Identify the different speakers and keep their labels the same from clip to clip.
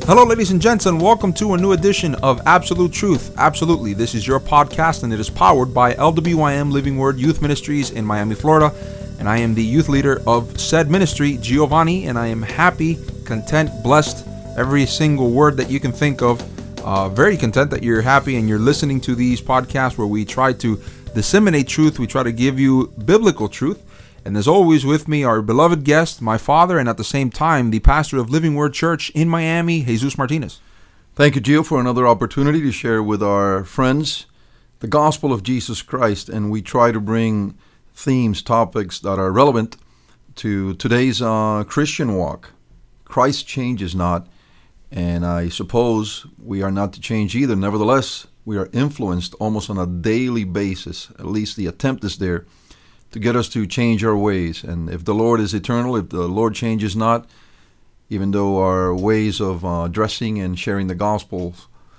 Speaker 1: Hello, ladies and gents, and welcome to a new edition of Absolute Truth. Absolutely, this is your podcast, and it is powered by LWYM Living Word Youth Ministries in Miami, Florida. And I am the youth leader of said ministry, Giovanni, and I am happy, content, blessed, every single word that you can think of. Very content that you're happy and you're listening to these podcasts where we try to disseminate truth. We try to give you biblical truth. And as always, with me, our beloved guest, my father, and at the same time, the pastor of Living Word Church in Miami, Jesus Martinez.
Speaker 2: Thank you, Gio, for another opportunity to share with our friends the gospel of Jesus Christ. And we try to bring themes, topics that are relevant to today's Christian walk. Christ changes not, and I suppose we are not to change either. Nevertheless, we are influenced almost on a daily basis, at least the attempt is there, to get us to change our ways. And if the Lord is eternal, if the Lord changes not, even though our ways of dressing and sharing the gospel,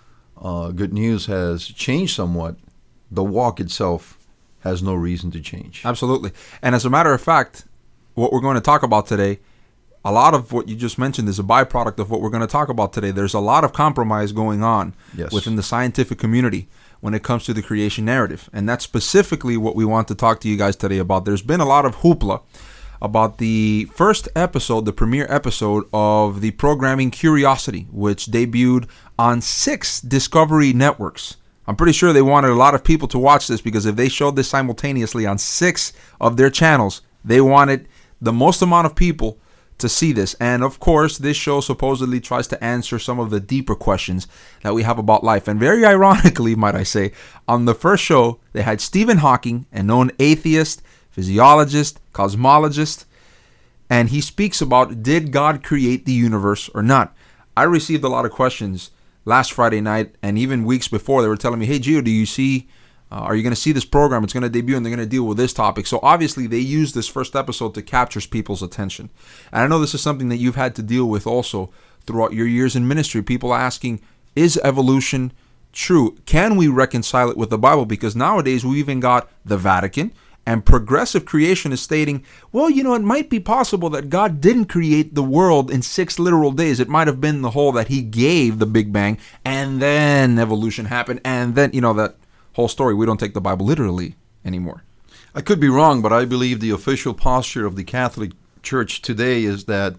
Speaker 2: good news has changed somewhat, the walk itself has no reason to change.
Speaker 1: Absolutely. And as a matter of fact, what we're going to talk about today, a lot of what you just mentioned is a byproduct of what we're going to talk about today. There's a lot of compromise going on within the scientific community when it comes to the creation narrative. And that's specifically what we want to talk to you guys today about. There's been a lot of hoopla about the first episode, the premiere episode of the programming Curiosity, which debuted on 6 Discovery networks. I'm pretty sure they wanted a lot of people to watch this because if they showed this simultaneously on 6 of their channels, they wanted the most amount of people to see this. And of course, this show supposedly tries to answer some of the deeper questions that we have about life. And very ironically, might I say, on the first show, they had Stephen Hawking, a known atheist, physiologist, cosmologist, and he speaks about, did God create the universe or not? I received a lot of questions last Friday night and even weeks before. They were telling me, hey, Gio, do you see, are you going to see this program? It's going to debut and they're going to deal with this topic. So obviously they used this first episode to capture people's attention. And I know this is something that you've had to deal with also throughout your years in ministry. People asking, is evolution true? Can we reconcile it with the Bible? Because nowadays we even got the Vatican and progressive creationists stating, well, you know, it might be possible that God didn't create the world in 6 literal days. It might have been the whole that he gave the Big Bang and then evolution happened and then, you know, that whole story. We don't take the Bible literally anymore.
Speaker 2: I could be wrong, but I believe the official posture of the Catholic Church today is that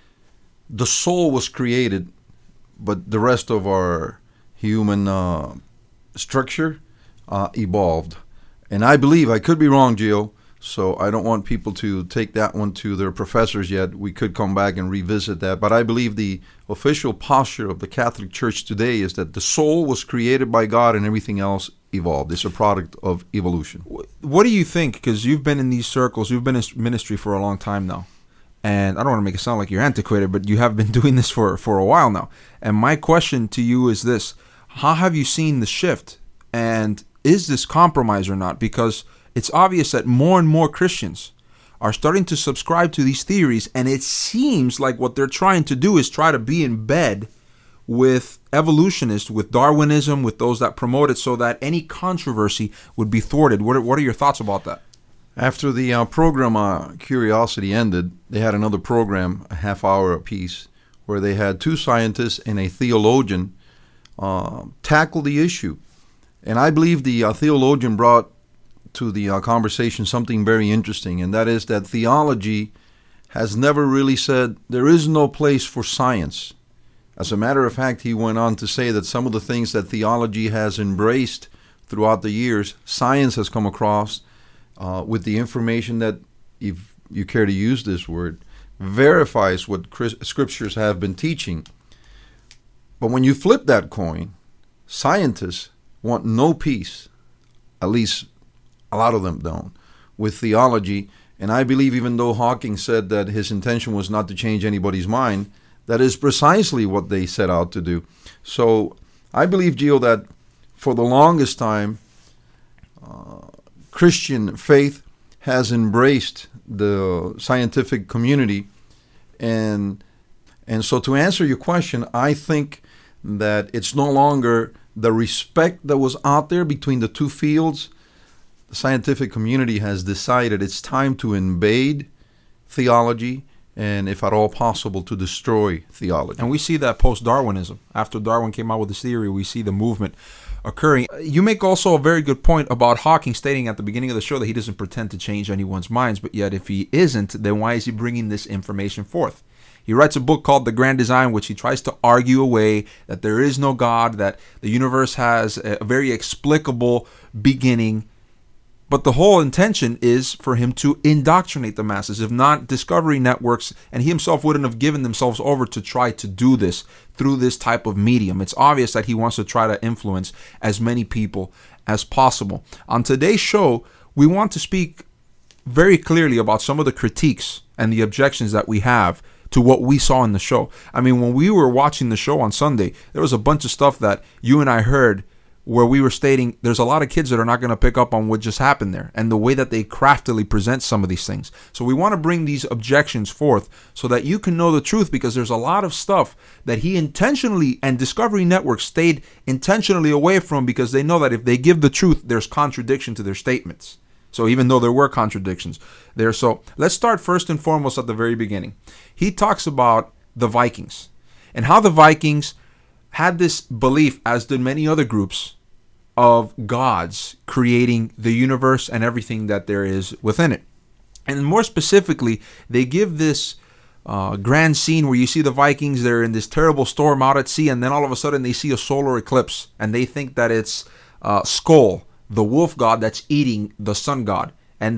Speaker 2: the soul was created, but the rest of our human structure evolved. And I believe, I could be wrong, Gio, so I don't want people to take that one to their professors yet. We could come back and revisit that. But I believe the official posture of the Catholic Church today is that the soul was created by God and everything else evolved. It's a product of evolution.
Speaker 1: What do you think? Because you've been in these circles, you've been in ministry for a long time now. And I don't want to make it sound like you're antiquated, but you have been doing this for a while now. And my question to you is this. How have you seen the shift? And is this compromise or not? Because it's obvious that more and more Christians are starting to subscribe to these theories, and it seems like what they're trying to do is try to be in bed with evolutionists, with Darwinism, with those that promote it, so that any controversy would be thwarted. What are your thoughts about that?
Speaker 2: After the program Curiosity ended, they had another program, a half hour apiece, where they had 2 scientists and a theologian tackle the issue. And I believe the theologian brought to the conversation something very interesting, and that is that theology has never really said there is no place for science. As a matter of fact, he went on to say that some of the things that theology has embraced throughout the years, science has come across with the information that, if you care to use this word, verifies what scriptures have been teaching. But when you flip that coin, scientists want no peace, at least a lot of them don't, with theology. And I believe even though Hawking said that his intention was not to change anybody's mind, that is precisely what they set out to do. So I believe, Gio, that for the longest time, Christian faith has embraced the scientific community. And so to answer your question, I think that it's no longer the respect that was out there between the two fields. The scientific community has decided it's time to invade theology and, if at all possible, to destroy theology.
Speaker 1: And we see that post-Darwinism. After Darwin came out with this theory, we see the movement occurring. You make also a very good point about Hawking stating at the beginning of the show that he doesn't pretend to change anyone's minds, but yet if he isn't, then why is he bringing this information forth? He writes a book called The Grand Design, which he tries to argue away that there is no God, that the universe has a very explicable beginning. But the whole intention is for him to indoctrinate the masses. If not, Discovery Networks and he himself wouldn't have given themselves over to try to do this through this type of medium. It's obvious that he wants to try to influence as many people as possible. On today's show, we want to speak very clearly about some of the critiques and the objections that we have to what we saw in the show. I mean, when we were watching the show on Sunday, there was a bunch of stuff that you and I heard where we were stating there's a lot of kids that are not going to pick up on what just happened there and the way that they craftily present some of these things. So we want to bring these objections forth so that you can know the truth, because there's a lot of stuff that he intentionally and Discovery Network stayed intentionally away from, because they know that if they give the truth, there's contradiction to their statements. So even though there were contradictions there. So let's start first and foremost at the very beginning. He talks about the Vikings and how the Vikings had this belief, as did many other groups, of gods creating the universe and everything that there is within it. And more specifically, they give this grand scene where you see the Vikings, they're in this terrible storm out at sea, and then all of a sudden they see a solar eclipse, and they think that it's Skoll, the wolf god that's eating the sun god.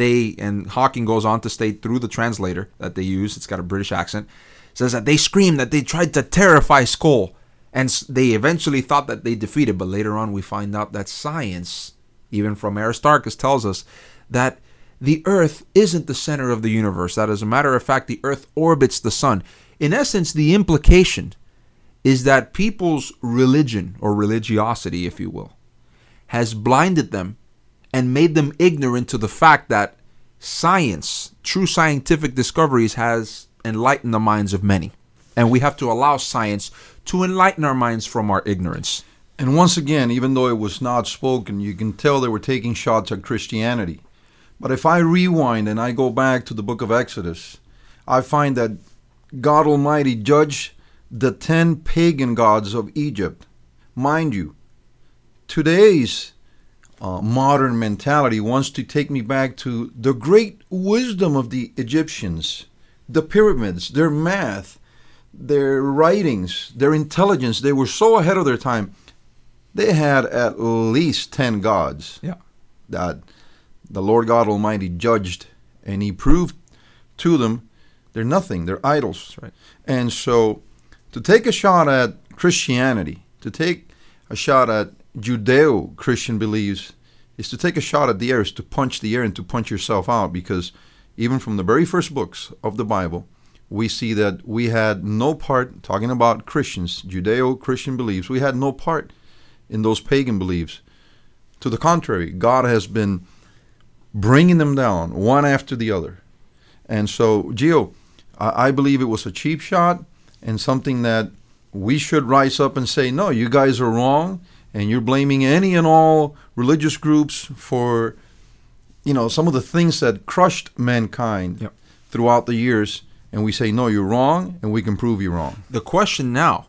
Speaker 1: And Hawking goes on to state through the translator that they use, it's got a British accent, says that they screamed that they tried to terrify Skoll, and they eventually thought that they defeated. But later on we find out that science, even from Aristarchus, tells us that the earth isn't the center of the universe, that as a matter of fact the earth orbits the sun. In essence, the implication is that people's religion, or religiosity if you will, has blinded them and made them ignorant to the fact that science, true scientific discoveries, has enlightened the minds of many. And we have to allow science to enlighten our minds from our ignorance.
Speaker 2: And once again, even though it was not spoken, you can tell they were taking shots at Christianity. But if I rewind and I go back to the book of Exodus, I find that God Almighty judged the 10 pagan gods of Egypt. Mind you, today's modern mentality wants to take me back to the great wisdom of the Egyptians, the pyramids, their math, their writings, their intelligence. They were so ahead of their time. They had at least 10 gods that the Lord God Almighty judged, and he proved to them they're nothing, they're idols.
Speaker 1: That's right.
Speaker 2: And so to take a shot at Christianity, to take a shot at Judeo-Christian beliefs, is to take a shot at the air, is to punch the air and to punch yourself out, because even from the very first books of the Bible, we see that we had no part, talking about Christians, Judeo-Christian beliefs, we had no part in those pagan beliefs. To the contrary, God has been bringing them down one after the other. And so, Gio, I believe it was a cheap shot and something that we should rise up and say, no, you guys are wrong, and you're blaming any and all religious groups for, some of the things that crushed mankind throughout the years. And we say, no, you're wrong, and we can prove you wrong.
Speaker 1: The question now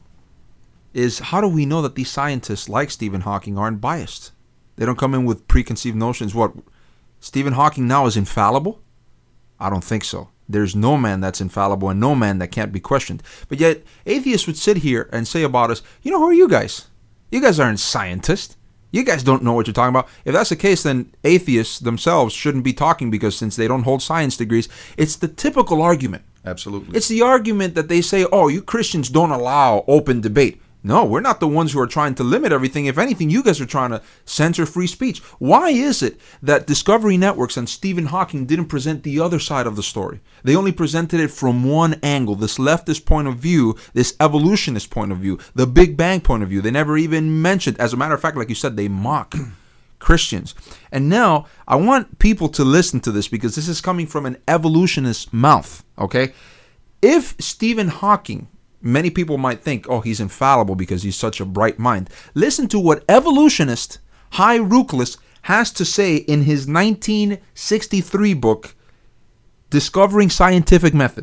Speaker 1: is, how do we know that these scientists like Stephen Hawking aren't biased? They don't come in with preconceived notions. What, Stephen Hawking now is infallible? I don't think so. There's no man that's infallible and no man that can't be questioned. But yet, atheists would sit here and say about us, who are you guys? You guys aren't scientists. You guys don't know what you're talking about. If that's the case, then atheists themselves shouldn't be talking, because since they don't hold science degrees, it's the typical argument.
Speaker 2: Absolutely.
Speaker 1: It's the argument that they say, oh, you Christians don't allow open debate. No, we're not the ones who are trying to limit everything. If anything, you guys are trying to censor free speech. Why is it that Discovery Networks and Stephen Hawking didn't present the other side of the story? They only presented it from one angle, this leftist point of view, this evolutionist point of view, the Big Bang point of view. They never even mentioned, as a matter of fact, like you said, they mock Christians. And now I want people to listen to this, because this is coming from an evolutionist's mouth, okay? If Stephen Hawking, many people might think, oh, he's infallible because he's such a bright mind. Listen to what evolutionist Hy Ruklis has to say in his 1963 book, Discovering Scientific Method.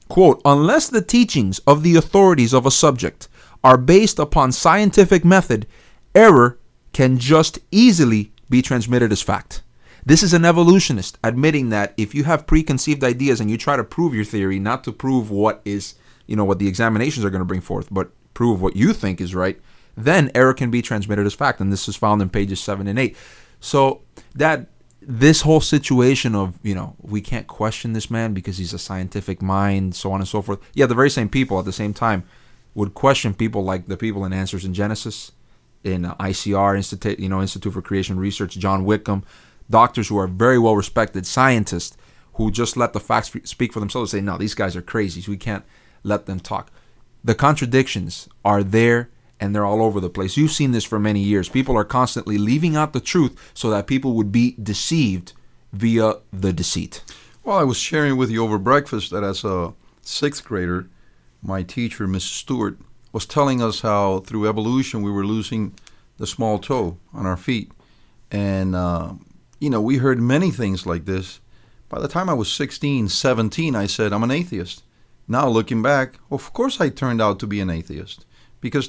Speaker 1: quote, unless the teachings of the authorities of a subject are based upon scientific method, error can just easily be transmitted as fact. This is an evolutionist admitting that if you have preconceived ideas and you try to prove your theory, not to prove what is, what the examinations are going to bring forth, but prove what you think is right, then error can be transmitted as fact. And this is found in pages 7 and 8. So that this whole situation of, we can't question this man because he's a scientific mind, so on and so forth. Yeah, the very same people at the same time would question people like the people in Answers in Genesis, in ICR, Institute for Creation Research, John Wickham, doctors who are very well respected, scientists who just let the facts speak for themselves and say, no, these guys are crazy, so we can't let them talk. The contradictions are there and they're all over the place. You've seen this for many years. People are constantly leaving out the truth so that people would be deceived via the deceit.
Speaker 2: Well, I was sharing with you over breakfast that as a 6th grader, my teacher, Mrs. Stewart, was telling us how through evolution we were losing the small toe on our feet. And we heard many things like this. By the time I was 16, 17, I said, I'm an atheist. Now, looking back, of course I turned out to be an atheist. Because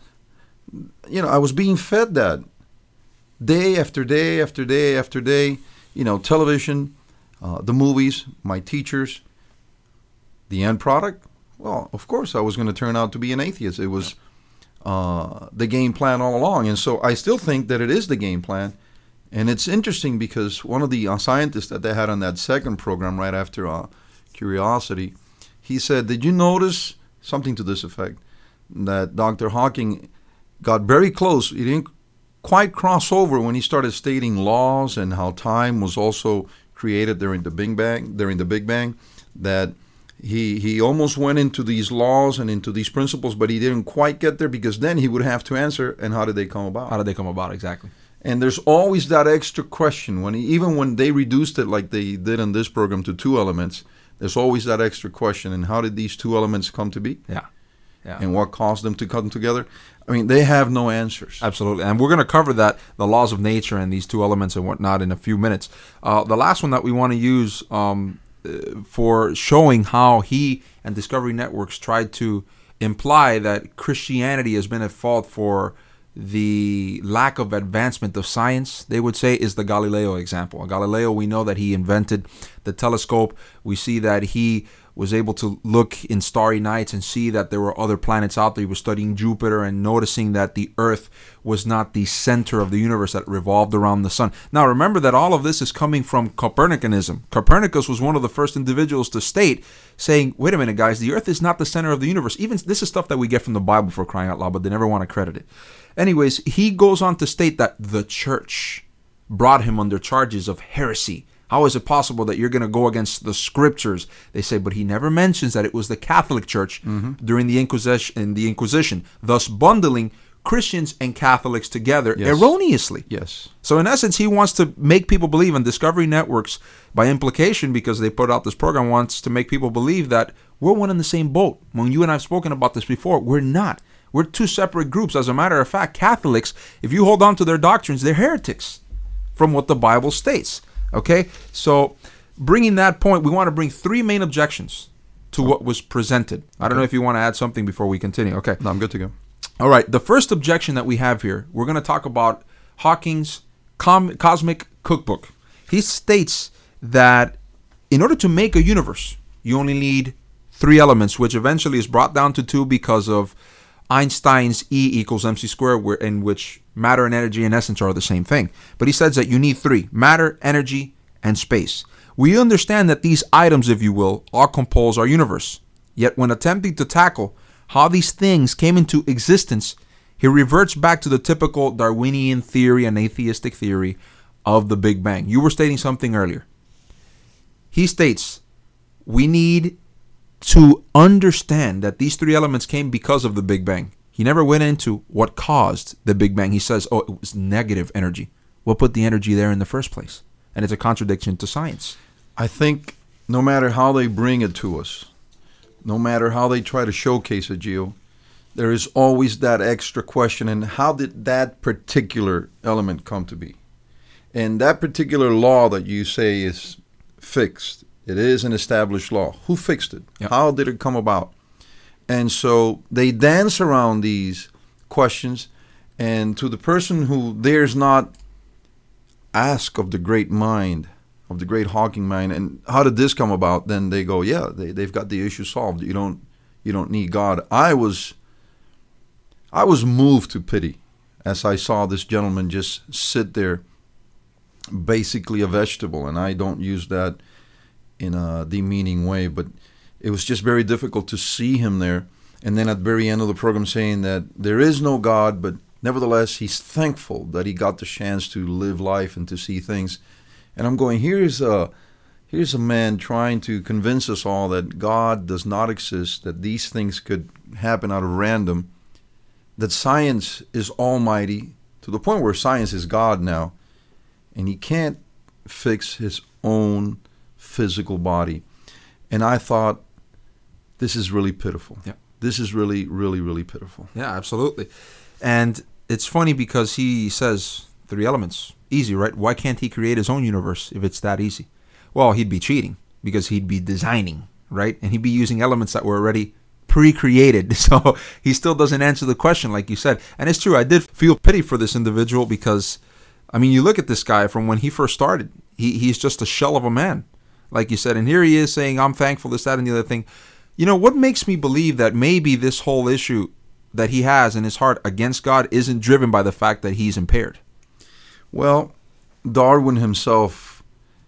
Speaker 2: I was being fed that day after day after day after day. Television, the movies, my teachers. The end product? Well, of course I was going to turn out to be an atheist. It was the game plan all along. And so I still think that it is the game plan. And it's interesting because one of the scientists that they had on that second program right after Curiosity, he said, did you notice something to this effect, that Dr. Hawking got very close. He didn't quite cross over when he started stating laws and how time was also created during the Big Bang, that he almost went into these laws and into these principles, but he didn't quite get there because then he would have to answer, and how did they come about?
Speaker 1: How did they come about, exactly.
Speaker 2: And there's always that extra question. Even when they reduced it like they did in this program to 2 elements, there's always that extra question. And how did these 2 elements come to be?
Speaker 1: Yeah.
Speaker 2: And what caused them to come together? I mean, they have no answers.
Speaker 1: Absolutely. And we're going to cover that, the laws of nature and these 2 elements and whatnot, in a few minutes. The last one that we want to use for showing how he and Discovery Networks tried to imply that Christianity has been at fault for the lack of advancement of science, they would say, is the Galileo example. Galileo, we know that he invented the telescope. We see that he was able to look in starry nights and see that there were other planets out there. He was studying Jupiter and noticing that the Earth was not the center of the universe, that it revolved around the sun. Now, remember that all of this is coming from Copernicanism. Copernicus was one of the first individuals to state, saying, wait a minute, guys, the Earth is not the center of the universe. Even this is stuff that we get from the Bible, for crying out loud, but they never want to credit it. Anyways, he goes on to state that the church brought him under charges of heresy. How is it possible that you're going to go against the scriptures? They say, but he never mentions that it was the Catholic Church during the Inquisition, thus bundling Christians and Catholics together erroneously.
Speaker 2: Yes.
Speaker 1: So in essence, he wants to make people believe, and Discovery Networks, by implication, because they put out this program, wants to make people believe that we're one in the same boat. When you and I have spoken about this before, we're not. We're 2 separate groups. As a matter of fact, Catholics, if you hold on to their doctrines, they're heretics from what the Bible states. Okay? So bringing that point, we want to bring 3 main objections to what was presented. I don't know if you want to add something before we continue. Okay.
Speaker 2: No, I'm good to go.
Speaker 1: All right. The first objection that we have here, we're going to talk about Hawking's Cosmic Cookbook. He states that in order to make a universe, you only need 3 elements, which eventually is brought down to 2 because of Einstein's E equals mc squared, in which matter and energy in essence are the same thing. But he says that you need 3: matter, energy, and space. We understand that these items, if you will, all compose our universe. Yet when attempting to tackle how these things came into existence, he reverts back to the typical Darwinian theory and atheistic theory of the Big Bang. You were stating something earlier. He states we need to understand that these 3 elements came because of the Big Bang. He never went into what caused the Big Bang. He says, it was negative energy. What put the energy there in the first place? And it's a contradiction to science.
Speaker 2: I think no matter how they bring it to us, no matter how they try to showcase it, Gio, there is always that extra question, and how did that particular element come to be? And that particular law that you say is fixed It is an established law. Who fixed it?
Speaker 1: Yep.
Speaker 2: How did it come about? And so they dance around these questions, and to the person who dares not ask of the great mind, of the great Hawking mind, and how did this come about, then they go, yeah, they've got the issue solved. You don't need God. I was moved to pity as I saw this gentleman just sit there, basically a vegetable, and I don't use that in a demeaning way, but it was just very difficult to see him there. And then at the very end of the program saying that there is no God, but nevertheless he's thankful that he got the chance to live life and to see things. And I'm going, here's a man trying to convince us all that God does not exist, that these things could happen out of random, that science is almighty to the point where science is God now, and he can't fix his own physical body. And I thought, this is really pitiful.
Speaker 1: Yeah.
Speaker 2: This is really, really, really pitiful.
Speaker 1: Yeah, absolutely. And it's funny because he says 3 elements. Easy, right? Why can't he create his own universe if it's that easy? Well, he'd be cheating because he'd be designing, right? And he'd be using elements that were already pre-created. So he still doesn't answer the question, like you said. And it's true, I did feel pity for this individual because, I mean, you look at this guy from when he first started. He's just a shell of a man, like you said. And here he is saying, I'm thankful, this, that, and the other thing. You know, what makes me believe that maybe this whole issue that he has in his heart against God isn't driven by the fact that he's impaired?
Speaker 2: Well, Darwin himself,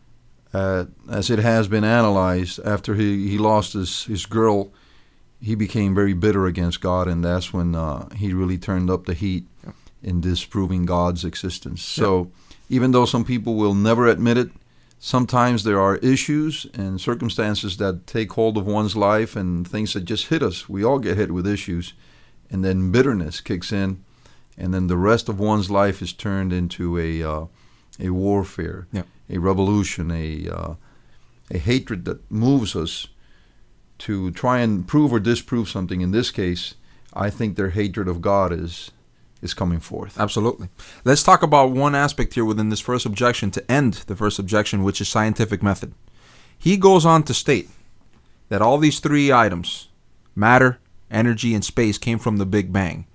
Speaker 2: as it has been analyzed, after he lost his girl, he became very bitter against God, and that's when he really turned up the heat in disproving God's existence. So even though some people will never admit it, sometimes there are issues and circumstances that take hold of one's life and things that just hit us. We all get hit with issues, and then bitterness kicks in, and then the rest of one's life is turned into a warfare, a revolution, a hatred that moves us to try and prove or disprove something. In this case, I think their hatred of God is coming forth.
Speaker 1: Absolutely. Let's talk about one aspect here within this first objection to end the first objection, which is scientific method. He goes on to state that all these 3 items, matter, energy, and space, came from the Big Bang.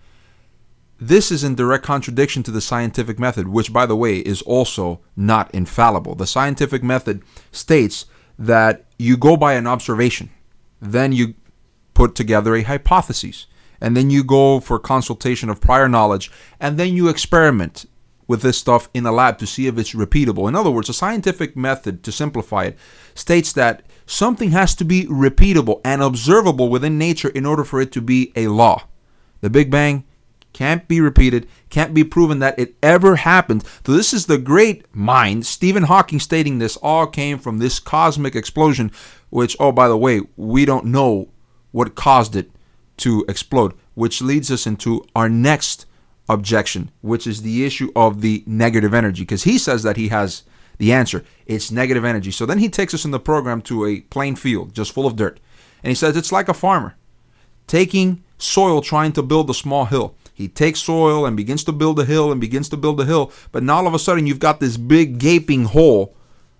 Speaker 1: This is in direct contradiction to the scientific method, which, by the way, is also not infallible. The scientific method states that you go by an observation, then you put together a hypothesis, and then you go for consultation of prior knowledge, and then you experiment with this stuff in a lab to see if it's repeatable. In other words, a scientific method, to simplify it, states that something has to be repeatable and observable within nature in order for it to be a law. The Big Bang can't be repeated, can't be proven that it ever happened. So this is the great mind, Stephen Hawking, stating this all came from this cosmic explosion, which, oh, by the way, we don't know what caused it to explode, which leads us into our next objection, which is the issue of the negative energy, because he says that he has the answer. It's negative energy. So then he takes us in the program to a plain field just full of dirt, and he says it's like a farmer taking soil trying to build a small hill. He takes soil and begins to build a hill and begins to build a hill, but now all of a sudden you've got this big gaping hole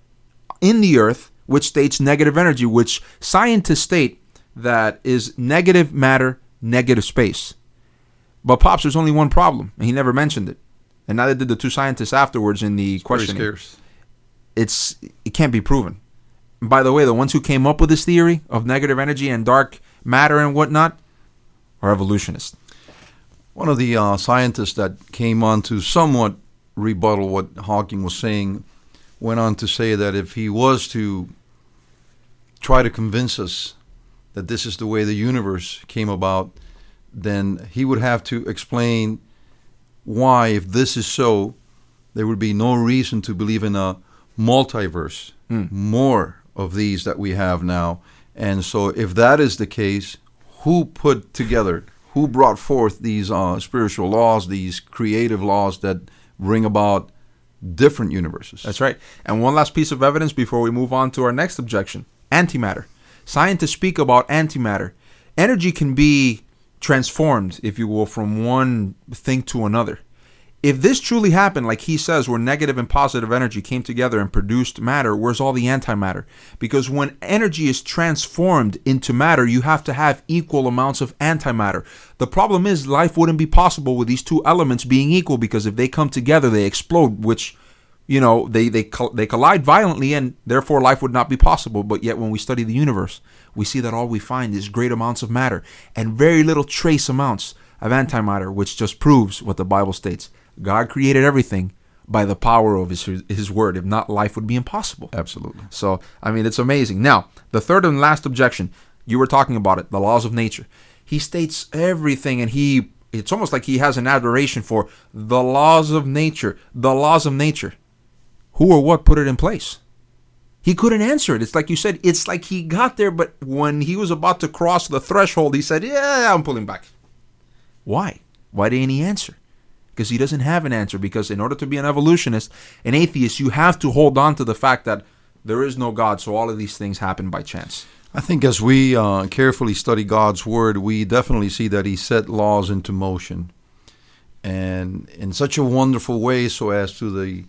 Speaker 1: in the earth which states negative energy, which scientists state that is negative matter, negative space. But Pops, there's only one problem, and he never mentioned it. And neither did the 2 scientists afterwards in the questioning.
Speaker 2: Very scarce.
Speaker 1: It can't be proven. And by the way, the ones who came up with this theory of negative energy and dark matter and whatnot are evolutionists.
Speaker 2: One of the scientists that came on to somewhat rebuttal what Hawking was saying went on to say that if he was to try to convince us that this is the way the universe came about, then he would have to explain why, if this is so, there would be no reason to believe in a multiverse, more of these that we have now. And so if that is the case, who brought forth these spiritual laws, these creative laws that bring about different universes?
Speaker 1: That's right. And one last piece of evidence before we move on to our next objection: antimatter. Scientists speak about antimatter. Energy can be transformed, if you will, from one thing to another. if this truly happened, like he says, where negative and positive energy came together and produced matter, where's all the antimatter? Because when energy is transformed into matter, you have to have equal amounts of antimatter. The problem is life wouldn't be possible with these two elements being equal, because if they come together, they explode, which, you know, they collide violently, and therefore life would not be possible. But yet when we study the universe, we see that all we find is great amounts of matter and very little trace amounts of antimatter, which just proves what the Bible states. God created everything by the power of his word. If not, life would be impossible.
Speaker 2: Absolutely.
Speaker 1: So, I mean, it's amazing. Now, the third and last objection, you were talking about it, the laws of nature. He states everything, and it's almost like he has an adoration for the laws of nature. The laws of nature. Who or what put it in place? He couldn't answer it. It's like you said, it's like he got there, but when he was about to cross the threshold, he said, yeah, I'm pulling back. Why? Why didn't he answer? Because he doesn't have an answer. Because in order to be an evolutionist, an atheist, you have to hold on to the fact that there is no God, so all of these things happen by chance.
Speaker 2: I think as we carefully study God's word, we definitely see that he set laws into motion, and in such a wonderful way, so as to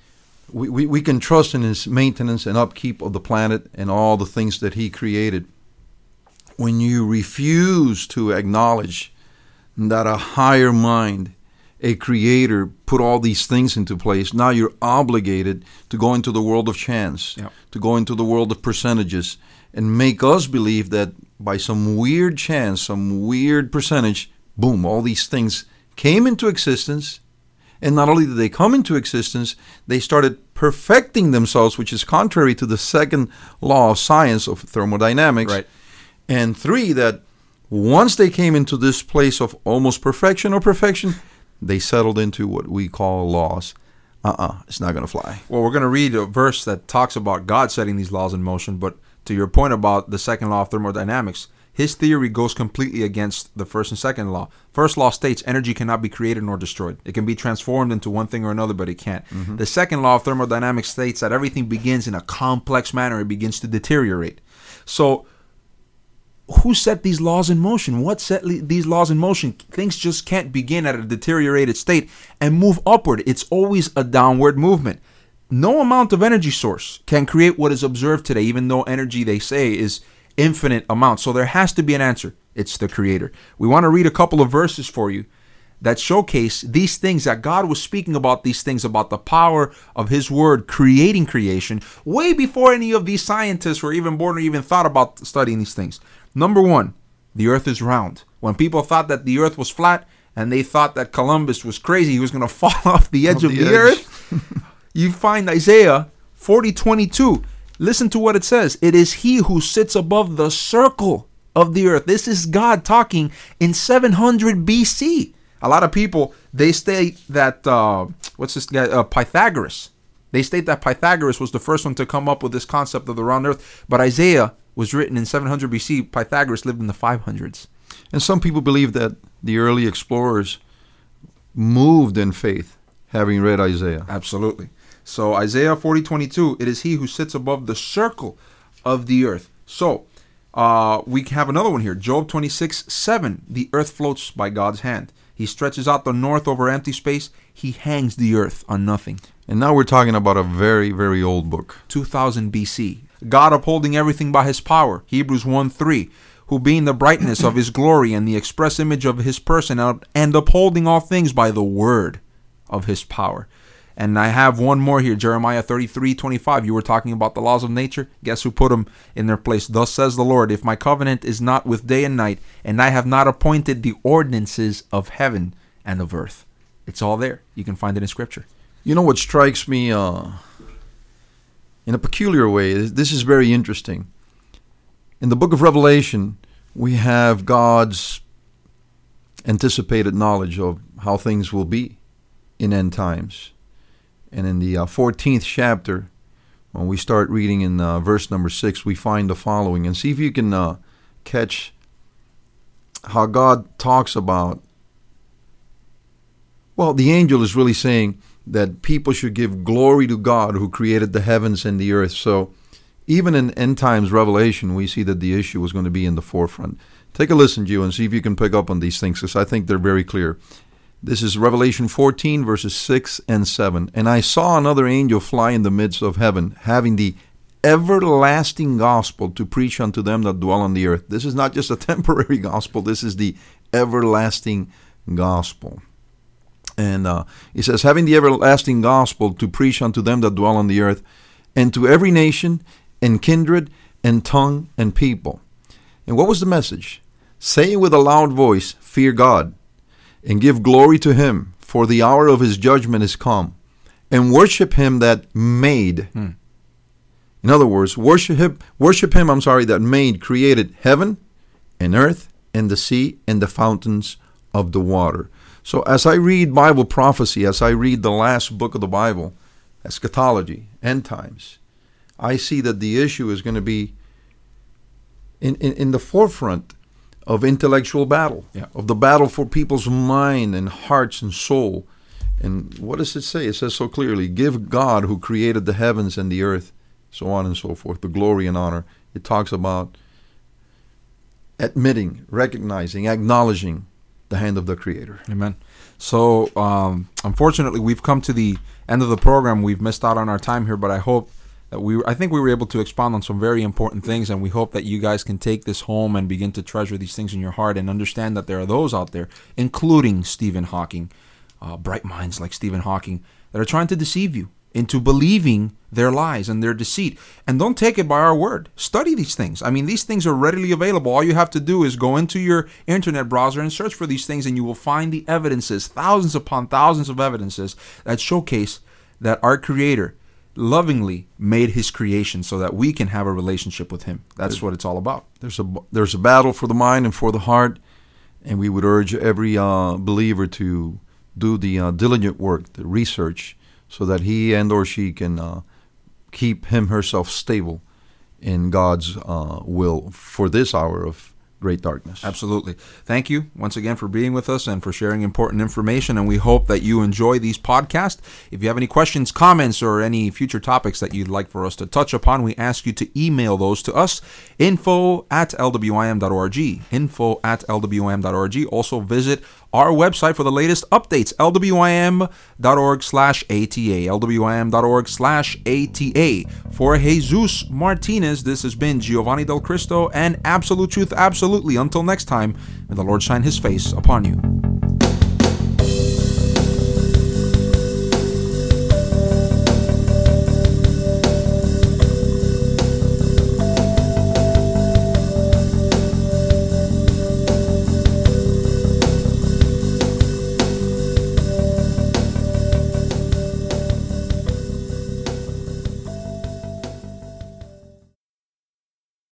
Speaker 2: we can trust in his maintenance and upkeep of the planet and all the things that he created. When you refuse to acknowledge that a higher mind, a creator, put all these things into place, now you're obligated to go into the world of chance, to go into the world of percentages, and make us believe that by some weird chance, some weird percentage, boom, all these things came into existence. And not only did they come into existence, they started perfecting themselves, which is contrary to the second law of science of thermodynamics.
Speaker 1: Right.
Speaker 2: And three, that once they came into this place of almost perfection or perfection, they settled into what we call laws. It's not going to fly.
Speaker 1: Well, we're going to read a verse that talks about God setting these laws in motion, but to your point about the second law of thermodynamics, his theory goes completely against the first and second law. First law states energy cannot be created nor destroyed. It can be transformed into one thing or another, but it can't. Mm-hmm. The second law of thermodynamics states that everything begins in a complex manner. It begins to deteriorate. So who set these laws in motion? What set these laws in motion? Things just can't begin at a deteriorated state and move upward. It's always a downward movement. No amount of energy source can create what is observed today, even though energy, they say, is infinite amounts. So there has to be an answer. It's the creator. We want to read a couple of verses for you that showcase these things, that God was speaking about these things, about the power of his word creating creation, way before any of these scientists were even born or even thought about studying these things. Number one, the earth is round. When people thought that the earth was flat and they thought that Columbus was crazy, he was going to fall off the edge of the earth, you find Isaiah 40:22. Listen to what it says. It is he who sits above the circle of the earth. This is God talking in 700 BC. A lot of people, they state that, Pythagoras. They state that Pythagoras was the first one to come up with this concept of the round earth. But Isaiah was written in 700 BC. Pythagoras lived in the 500s.
Speaker 2: And some people believe that the early explorers moved in faith, having read Isaiah.
Speaker 1: Absolutely. So Isaiah 40:22, it is he who sits above the circle of the earth. So we have another one here. Job 26:7, the earth floats by God's hand. He stretches out the north over empty space. He hangs the earth on nothing.
Speaker 2: And now we're talking about a very, very old book.
Speaker 1: 2000 BC. God upholding everything by his power. Hebrews 1:3, who being the brightness of his glory and the express image of his person, and upholding all things by the word of his power. And I have one more here, Jeremiah 33:25. You were talking about the laws of nature. Guess who put them in their place? Thus says the Lord, if my covenant is not with day and night, and I have not appointed the ordinances of heaven and of earth. It's all there. You can find it in Scripture.
Speaker 2: You know what strikes me in a peculiar way? This is very interesting. In the book of Revelation, we have God's anticipated knowledge of how things will be in end times. And in the 14th chapter, when we start reading in verse number 6, we find the following. And see if you can catch how God talks about, well, the angel is really saying that people should give glory to God who created the heavens and the earth. So even in end times revelation, we see that the issue was going to be in the forefront. Take a listen, Gio, and see if you can pick up on these things, because I think they're very clear. This is Revelation 14, verses 6 and 7. And I saw another angel fly in the midst of heaven, having the everlasting gospel to preach unto them that dwell on the earth. This is not just a temporary gospel. This is the everlasting gospel. And it says, having the everlasting gospel to preach unto them that dwell on the earth, and to every nation, and kindred, and tongue, and people. And what was the message? Saying with a loud voice, fear God, and give glory to him, for the hour of his judgment is come, and worship him that made. In other words, worship him, that made, created heaven, and earth, and the sea, and the fountains of the water. So as I read Bible prophecy, as I read the last book of the Bible, eschatology, end times, I see that the issue is going to be in the forefront of intellectual battle, of the battle for people's mind and hearts and soul. And what does it say? It says so clearly, give God who created the heavens and the earth, so on and so forth, the glory and honor. It talks about admitting, recognizing, acknowledging the hand of the Creator.
Speaker 1: Amen. So, unfortunately, we've come to the end of the program. We've missed out on our time here, but I hope that I think we were able to expound on some very important things, and we hope that you guys can take this home and begin to treasure these things in your heart and understand that there are those out there, including Stephen Hawking, bright minds like Stephen Hawking, that are trying to deceive you into believing their lies and their deceit. And don't take it by our word. Study these things. I mean, these things are readily available. All you have to do is go into your internet browser and search for these things, and you will find the evidences, thousands upon thousands of evidences that showcase that our Creator lovingly made his creation so that we can have a relationship with him. That's what it's all about.
Speaker 2: There's a battle for the mind and for the heart, and we would urge every believer to do the diligent work, the research, so that he and or she can keep herself stable in God's will for this hour of great darkness.
Speaker 1: Absolutely. Thank you once again for being with us and for sharing important information, and we hope that you enjoy these podcasts. If you have any questions, comments, or any future topics that you'd like for us to touch upon, we ask you to email those to us, info@lwim.org, info@lwim.org. Also visit our website for the latest updates, lwim.org/ATA, lwim.org/ATA. For Jesus Martinez, this has been Giovanni Del Cristo and Absolute Truth Absolutely. Until next time, may the Lord shine his face upon you.